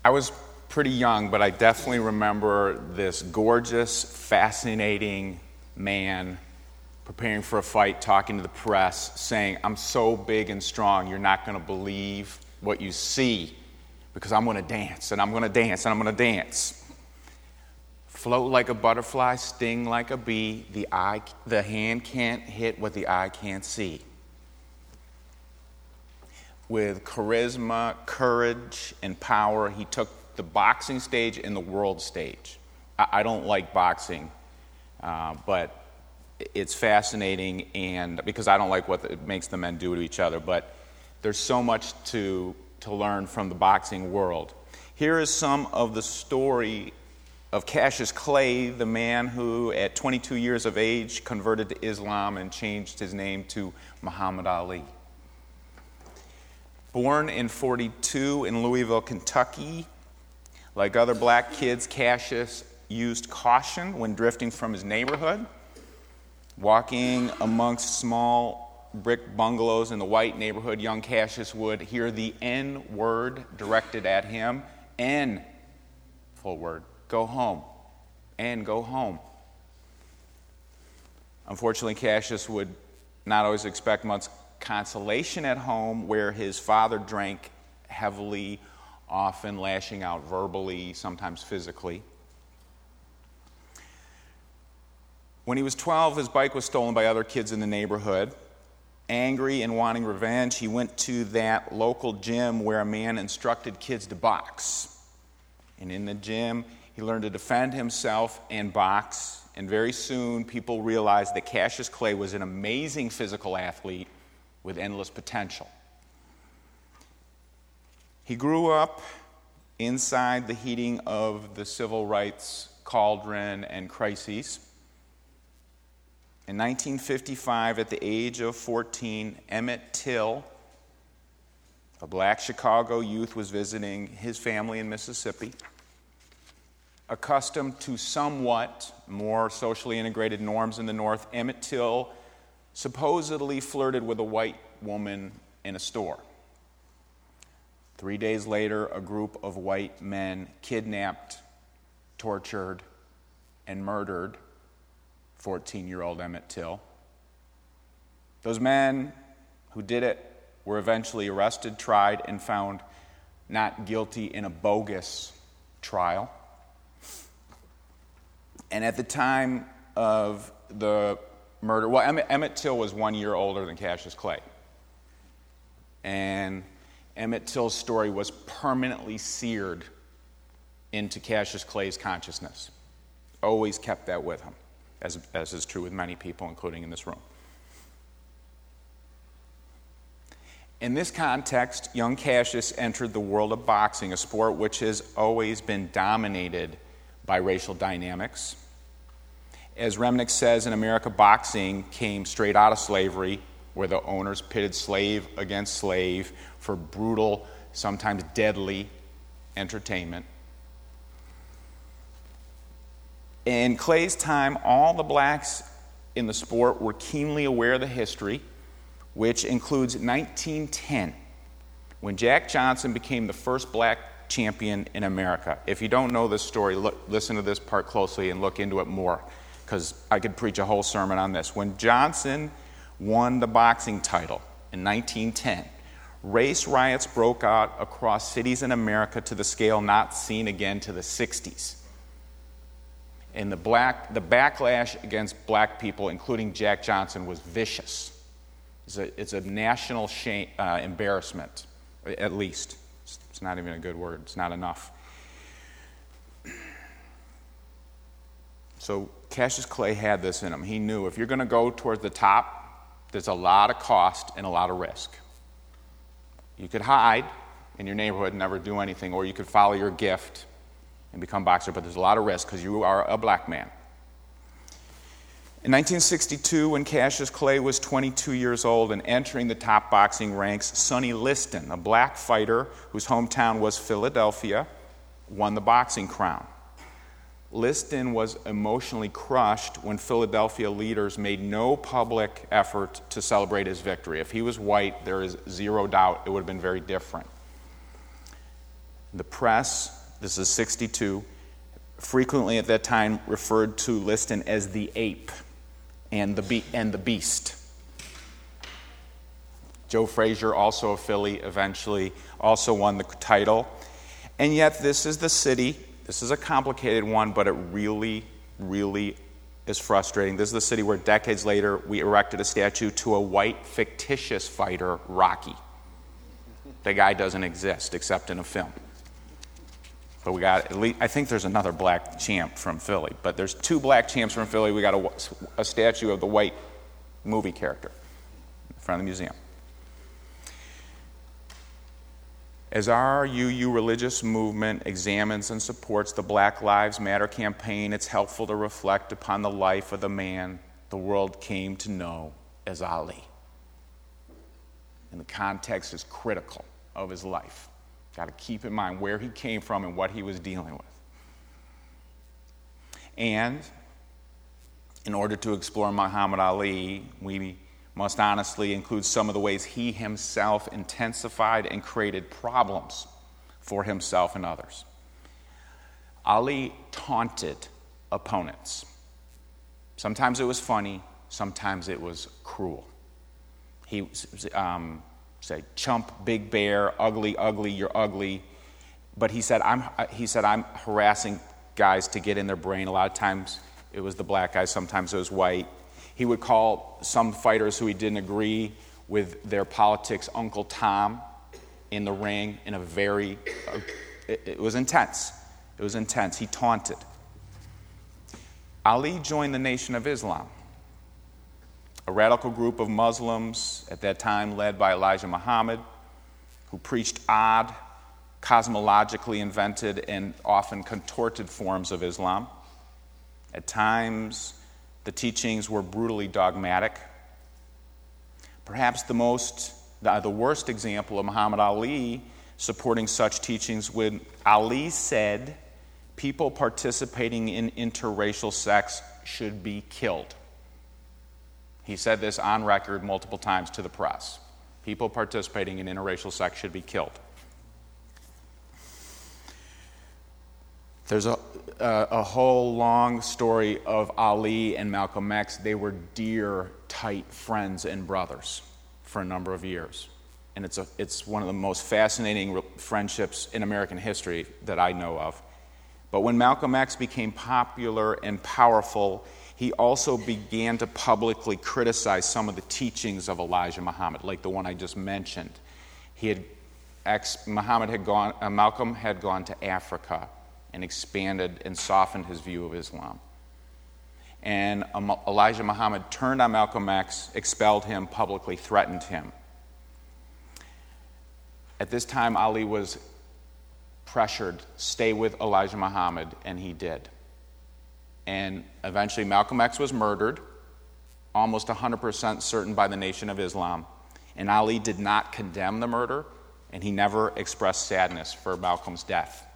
I was pretty young, but I definitely remember this gorgeous, fascinating man preparing for a fight, talking to the press, saying, "I'm so big and strong, you're not going to believe what you see, because I'm going to dance, and I'm going to dance, and I'm going to dance." Float like a butterfly, sting like a bee, the hand can't hit what the eye can't see. With charisma, courage, and power, he took the boxing stage and the world stage. I don't like boxing, but it's fascinating, and because I don't like what it makes the men do to each other, but there's so much to learn from the boxing world. Here is some of the story of Cassius Clay, the man who at 22 years of age converted to Islam and changed his name to Muhammad Ali. Born in 1942 in Louisville, Kentucky, like other black kids, Cassius used caution when drifting from his neighborhood. Walking amongst small brick bungalows in the white neighborhood, young Cassius would hear the N word directed at him. N, full word, go home. N, go home. Unfortunately, Cassius would not always expect much consolation at home, where his father drank heavily, often lashing out verbally, sometimes physically. When he was 12, his bike was stolen by other kids in the neighborhood. Angry and wanting revenge, he went to that local gym where a man instructed kids to box. And in the gym, he learned to defend himself and box. And very soon, people realized that Cassius Clay was an amazing physical athlete with endless potential. He grew up inside the heating of the civil rights cauldron and crises. In 1955, at the age of 14, Emmett Till, a black Chicago youth, was visiting his family in Mississippi. Accustomed to somewhat more socially integrated norms in the North, Emmett Till supposedly flirted with a white woman in a store. 3 days later, a group of white men kidnapped, tortured, and murdered 14-year-old Emmett Till. Those men who did it were eventually arrested, tried, and found not guilty in a bogus trial. And at the time of the murder, Emmett Till was 1 year older than Cassius Clay. And Emmett Till's story was permanently seared into Cassius Clay's consciousness. Always kept that with him, as is true with many people, including in this room. In this context, young Cassius entered the world of boxing, a sport which has always been dominated by racial dynamics. As Remnick says, in America, boxing came straight out of slavery, where the owners pitted slave against slave for brutal, sometimes deadly entertainment. In Clay's time, all the blacks in the sport were keenly aware of the history, which includes 1910, when Jack Johnson became the first black champion in America. If you don't know this story, listen to this part closely and look into it more, because I could preach a whole sermon on this. When Johnson won the boxing title in 1910, race riots broke out across cities in America to the scale not seen again to the 60s. And the backlash against black people, including Jack Johnson, was vicious. It's a national shame, embarrassment, at least. It's not even a good word. It's not enough. So Cassius Clay had this in him. He knew if you're going to go toward the top, there's a lot of cost and a lot of risk. You could hide in your neighborhood and never do anything, or you could follow your gift and become a boxer, but there's a lot of risk because you are a black man. In 1962, when Cassius Clay was 22 years old and entering the top boxing ranks, Sonny Liston, a black fighter whose hometown was Philadelphia, won the boxing crown. Liston was emotionally crushed when Philadelphia leaders made no public effort to celebrate his victory. If he was white, there is zero doubt it would have been very different. The press this is 62, frequently at that time referred to Liston as the ape and the beast. Joe Frazier, also a Philly, eventually also won the title. And yet this is the city. This is a complicated one, but it really, really is frustrating. This is the city where decades later we erected a statue to a white fictitious fighter, Rocky. The guy doesn't exist except in a film. But we got at least, I think there's another black champ from Philly, but there's 2 black champs from Philly. We got a statue of the white movie character in front of the museum. As our UU religious movement examines and supports the Black Lives Matter campaign, it's helpful to reflect upon the life of the man the world came to know as Ali. And the context is critical of his life. Got to keep in mind where he came from and what he was dealing with. And in order to explore Muhammad Ali, we must honestly include some of the ways he himself intensified and created problems for himself and others. Ali taunted opponents. Sometimes it was funny, sometimes it was cruel. He say, chump, big bear, ugly, ugly, you're ugly. But he said, I'm harassing guys to get in their brain. A lot of times it was the black guys, sometimes it was white. He would call some fighters who he didn't agree with their politics Uncle Tom in the ring in a very, it was intense. It was intense. He taunted. Ali joined the Nation of Islam, a radical group of Muslims at that time led by Elijah Muhammad, who preached odd, cosmologically invented, and often contorted forms of Islam. At times, the teachings were brutally dogmatic. Perhaps the worst example of Muhammad Ali supporting such teachings when Ali said people participating in interracial sex should be killed. He said this on record multiple times to the press. People participating in interracial sex should be killed. There's a whole long story of Ali and Malcolm X. They were dear, tight friends and brothers for a number of years. And it's one of the most fascinating friendships in American history that I know of. But when Malcolm X became popular and powerful, he also began to publicly criticize some of the teachings of Elijah Muhammad, like the one I just mentioned. Malcolm had gone to Africa and expanded and softened his view of Islam. And Elijah Muhammad turned on Malcolm X, expelled him, publicly threatened him. At this time, Ali was pressured, stay with Elijah Muhammad, and he did. And eventually Malcolm X was murdered, almost 100% certain by the Nation of Islam. And Ali did not condemn the murder, and he never expressed sadness for Malcolm's death.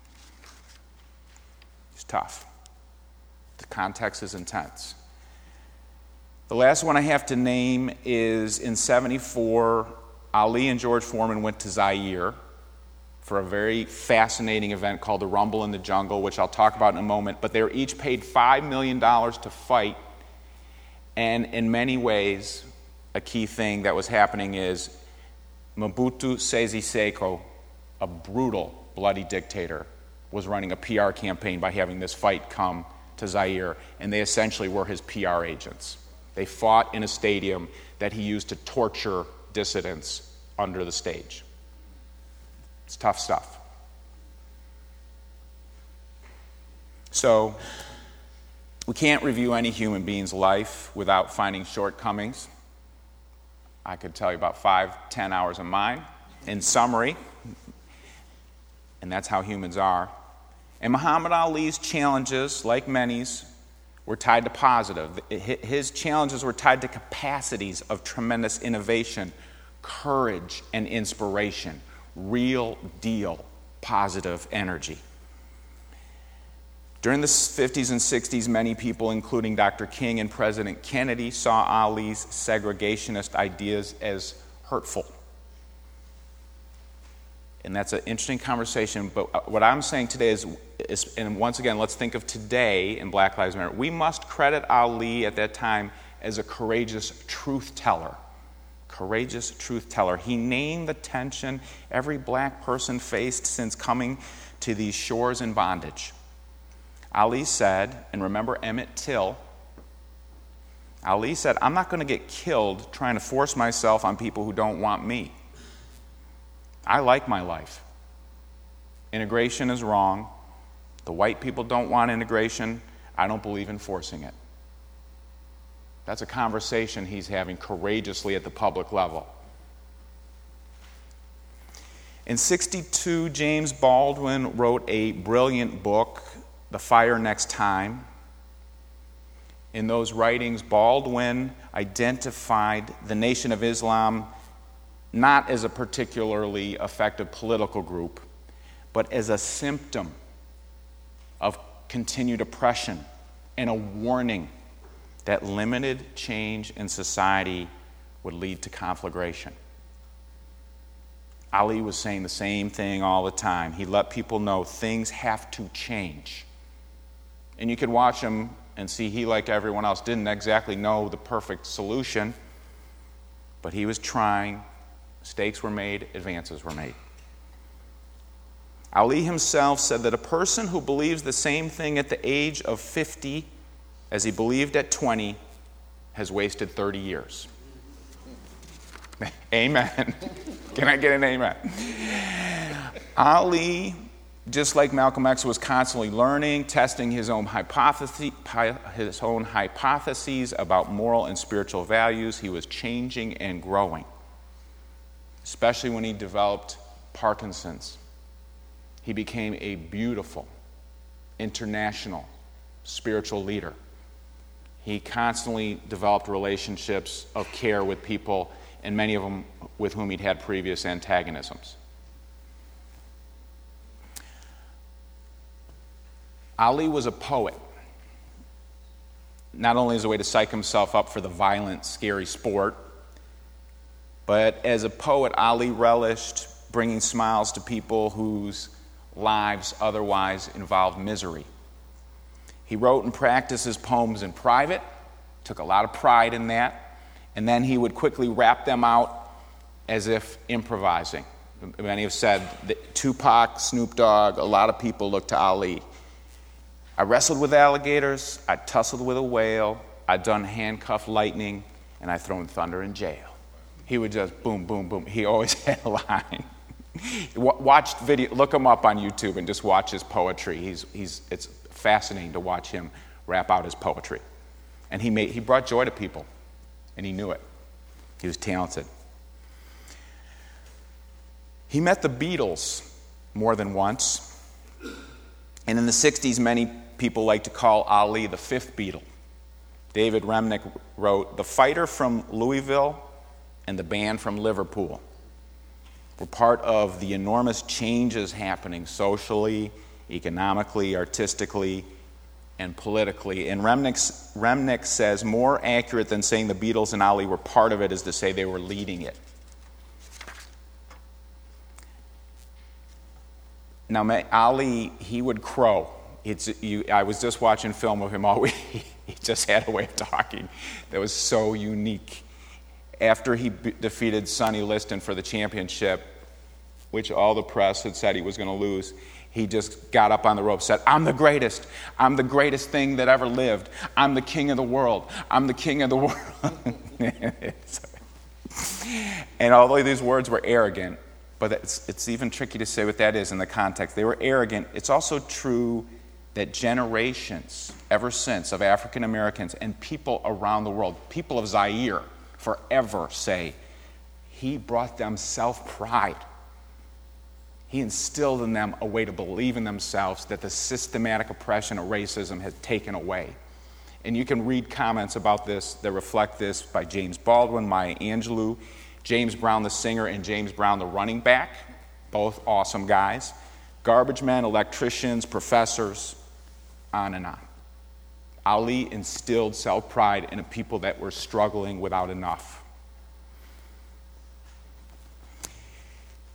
It's tough. The context is intense. The last one I have to name is in 1974, Ali and George Foreman went to Zaire for a very fascinating event called the Rumble in the Jungle, which I'll talk about in a moment. But they were each paid $5 million to fight. And in many ways, a key thing that was happening is Mobutu Sese Seko, a brutal, bloody dictator, was running a PR campaign by having this fight come to Zaire, and they essentially were his PR agents. They fought in a stadium that he used to torture dissidents under the stage. It's tough stuff. So, we can't review any human being's life without finding shortcomings. I could tell you about 5-10 hours of mine in summary, and that's how humans are. And Muhammad Ali's challenges, like many's, were tied to positive. His challenges were tied to capacities of tremendous innovation, courage, and inspiration. Real deal positive energy. During the 50s and 60s, many people, including Dr. King and President Kennedy, saw Ali's segregationist ideas as hurtful. And that's an interesting conversation. But what I'm saying today is, and once again, let's think of today in Black Lives Matter. We must credit Ali at that time as a courageous truth teller. Courageous truth teller. He named the tension every black person faced since coming to these shores in bondage. Ali said, and remember Emmett Till, Ali said, I'm not going to get killed trying to force myself on people who don't want me. I like my life. Integration is wrong. The white people don't want integration. I don't believe in forcing it. That's a conversation he's having courageously at the public level. In 1962, James Baldwin wrote a brilliant book, The Fire Next Time. In those writings, Baldwin identified the Nation of Islam not as a particularly effective political group, but as a symptom of continued oppression and a warning that limited change in society would lead to conflagration. Ali was saying the same thing all the time. He let people know things have to change. And you could watch him and see he, like everyone else, didn't exactly know the perfect solution, but he was trying. Mistakes were made, advances were made. Ali himself said that a person who believes the same thing at the age of 50 as he believed at 20 has wasted 30 years. Amen. Can I get an amen? Ali, just like Malcolm X, was constantly learning, testing his own hypotheses about moral and spiritual values. He was changing and growing, especially when he developed Parkinson's. He became a beautiful, international, spiritual leader. He constantly developed relationships of care with people, and many of them with whom he'd had previous antagonisms. Ali was a poet, not only as a way to psych himself up for the violent, scary sport, but as a poet, Ali relished bringing smiles to people whose lives otherwise involved misery. He wrote and practiced his poems in private, took a lot of pride in that, and then he would quickly rap them out as if improvising. Many have said that Tupac, Snoop Dogg, a lot of people look to Ali. I wrestled with alligators, I tussled with a whale, I done handcuff lightning, and I thrown thunder in jail. He would just boom, boom, boom. He always had a line. Watch video, look him up on YouTube and just watch his poetry. It's fascinating to watch him rap out his poetry. And he brought joy to people, and he knew it. He was talented. He met the Beatles more than once. And in the 60s, many people like to call Ali the fifth Beatle. David Remnick wrote, "The fighter from Louisville and the band from Liverpool were part of the enormous changes happening socially, economically, artistically, and politically." And Remnick says, more accurate than saying the Beatles and Ali were part of it is to say they were leading it. Now, Ali, he would crow. I was just watching film of him all week. He just had a way of talking that was so unique. After he defeated Sonny Liston for the championship, which all the press had said he was going to lose, he just got up on the rope and said, I'm the greatest. I'm the greatest thing that ever lived. I'm the king of the world. I'm the king of the world. And although these words were arrogant, but it's even tricky to say what that is in the context. They were arrogant. It's also true that generations, ever since, of African Americans and people around the world, people of Zaire, forever say, he brought them self-pride. He instilled in them a way to believe in themselves that the systematic oppression of racism had taken away. And you can read comments about this that reflect this by James Baldwin, Maya Angelou, James Brown the singer, and James Brown the running back, both awesome guys. Garbage men, electricians, professors, on and on. Ali instilled self-pride in a people that were struggling without enough.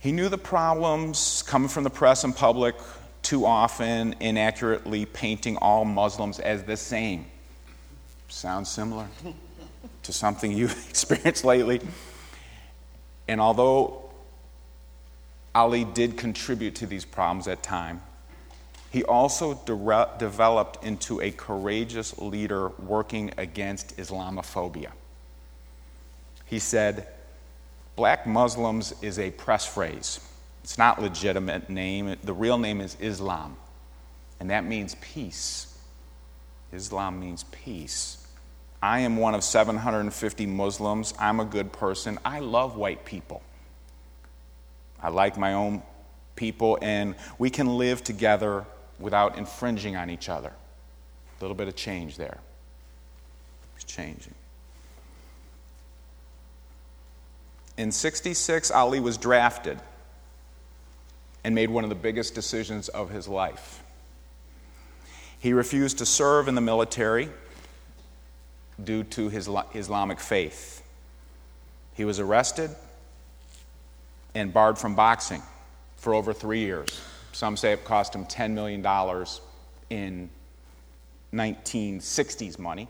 He knew the problems coming from the press and public too often, inaccurately painting all Muslims as the same. Sounds similar to something you've experienced lately. And although Ali did contribute to these problems at times, he also developed into a courageous leader working against Islamophobia. He said, "Black Muslims is a press phrase. It's not a legitimate name. The real name is Islam, and that means peace. Islam means peace. I am one of 750 Muslims. I'm a good person. I love white people. I like my own people, and we can live together without infringing on each other." A little bit of change there. It's changing. In '66, Ali was drafted and made one of the biggest decisions of his life. He refused to serve in the military due to his Islamic faith. He was arrested and barred from boxing for over 3 years. Some say it cost him $10 million in 1960s money.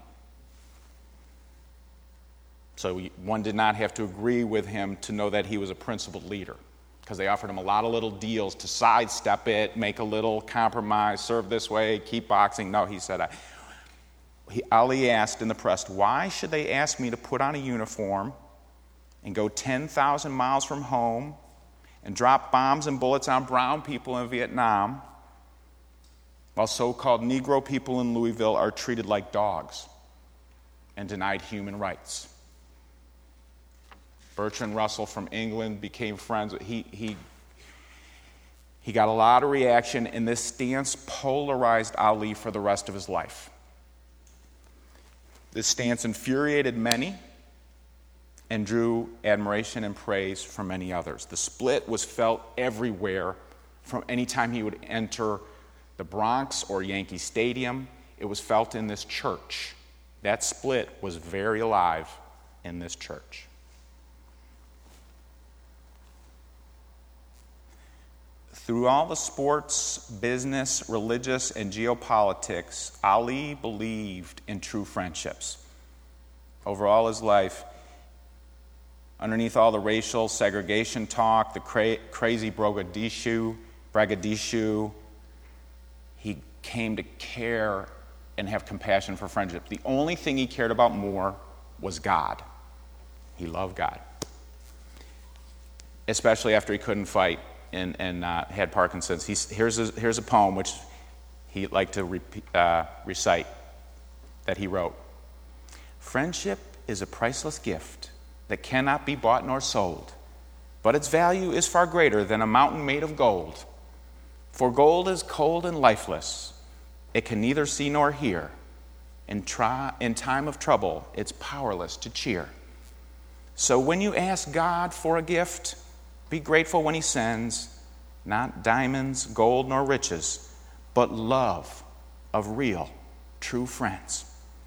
So one did not have to agree with him to know that he was a principled leader, because they offered him a lot of little deals to sidestep it, make a little compromise, serve this way, keep boxing. No, he said, Ali asked in the press, "Why should they ask me to put on a uniform and go 10,000 miles from home and drop bombs and bullets on brown people in Vietnam, while so-called Negro people in Louisville are treated like dogs and denied human rights?" Bertrand Russell from England became friends. He got a lot of reaction, and this stance polarized Ali for the rest of his life. This stance infuriated many and drew admiration and praise from many others. The split was felt everywhere from any time he would enter the Bronx or Yankee Stadium. It was felt in this church. That split was very alive in this church. Through all the sports, business, religious, and geopolitics, Ali believed in true friendships. Over all his life, underneath all the racial segregation talk, the crazy braggadocio, he came to care and have compassion for friendship. The only thing he cared about more was God. He loved God, especially after he couldn't fight and had Parkinson's. Here's a poem which he liked to recite that he wrote. "Friendship is a priceless gift that cannot be bought nor sold, but its value is far greater than a mountain made of gold. For gold is cold and lifeless. It can neither see nor hear. In time of trouble, it's powerless to cheer. So when you ask God for a gift, be grateful when he sends, not diamonds, gold, nor riches, but love of real, true friends."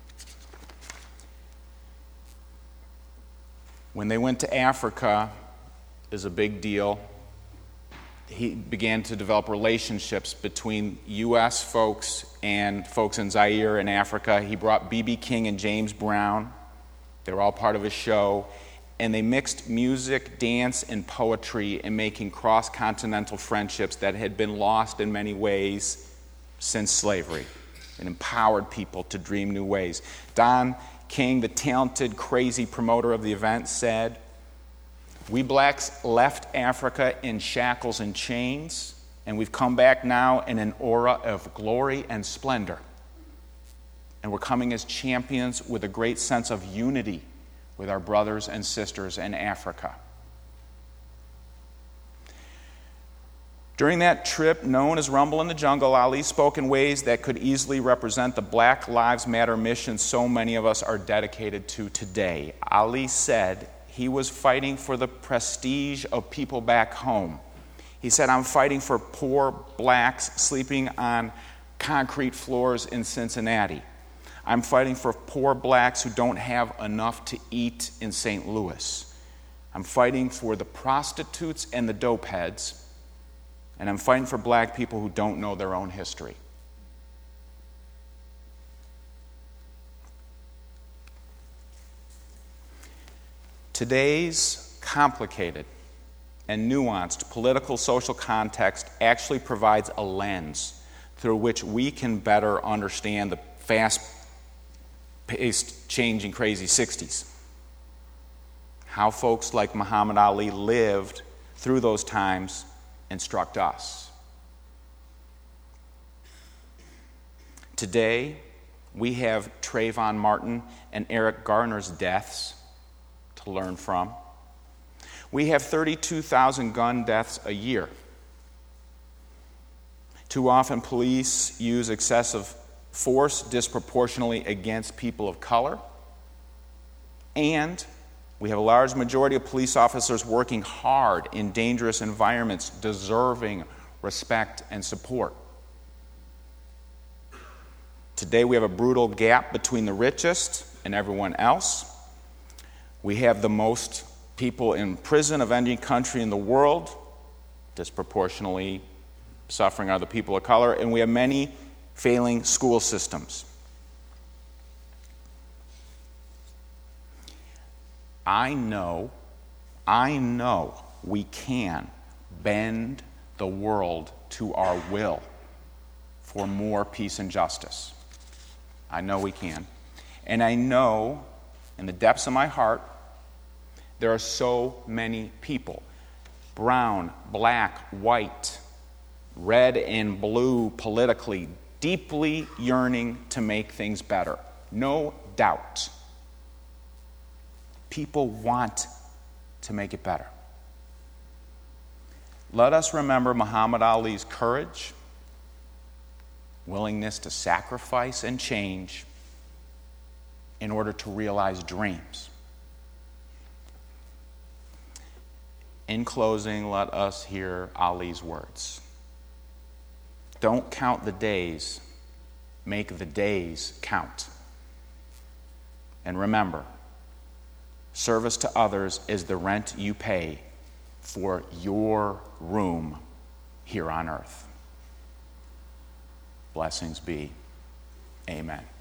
When they went to Africa, it was a big deal. He began to develop relationships between U.S. folks and folks in Zaire and Africa. He brought B.B. King and James Brown. They were all part of his show. And they mixed music, dance, and poetry in making cross-continental friendships that had been lost in many ways since slavery, and empowered people to dream new ways. Don King, the talented, crazy promoter of the event, said, "We blacks left Africa in shackles and chains, and we've come back now in an aura of glory and splendor. And we're coming as champions with a great sense of unity with our brothers and sisters in Africa." During that trip, known as Rumble in the Jungle, Ali spoke in ways that could easily represent the Black Lives Matter mission so many of us are dedicated to today. Ali said he was fighting for the prestige of people back home. He said, "I'm fighting for poor blacks sleeping on concrete floors in Cincinnati. I'm fighting for poor blacks who don't have enough to eat in St. Louis. I'm fighting for the prostitutes and the dope heads, and I'm fighting for black people who don't know their own history. Today's complicated and nuanced political social context actually provides a lens through which we can better understand the fast-paced, changing, crazy 60s. How folks like Muhammad Ali lived through those times instruct us. Today, we have Trayvon Martin and Eric Garner's deaths to learn from. We have 32,000 gun deaths a year. Too often, police use excessive force disproportionately against people of color. And we have a large majority of police officers working hard in dangerous environments, deserving respect and support. Today, we have a brutal gap between the richest and everyone else. We have the most people in prison of any country in the world, disproportionately suffering are the people of color, and we have many failing school systems. I know we can bend the world to our will for more peace and justice. I know we can. And I know in the depths of my heart, there are so many people, brown, black, white, red and blue politically, deeply yearning to make things better. No doubt. People want to make it better. Let us remember Muhammad Ali's courage, willingness to sacrifice and change in order to realize dreams. In closing, let us hear Ali's words. Don't count the days, make the days count. And remember, service to others is the rent you pay for your room here on earth. Blessings be. Amen.